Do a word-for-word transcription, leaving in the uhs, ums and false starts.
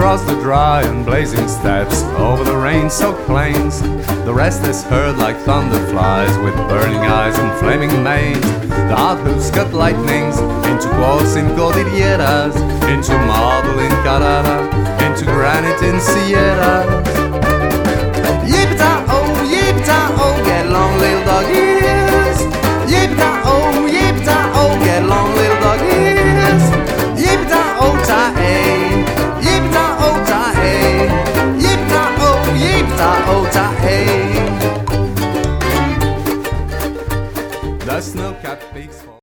across the dry and blazing steppes, over the rain-soaked plains. The restless herd like thunder flies, with burning eyes and flaming manes. The hard hooves cut lightnings into quartz in cordilleras, into marble in Carrara, into granite in Sierras. Yippee-ta-oh, yippee-ta-oh, get along little doggy.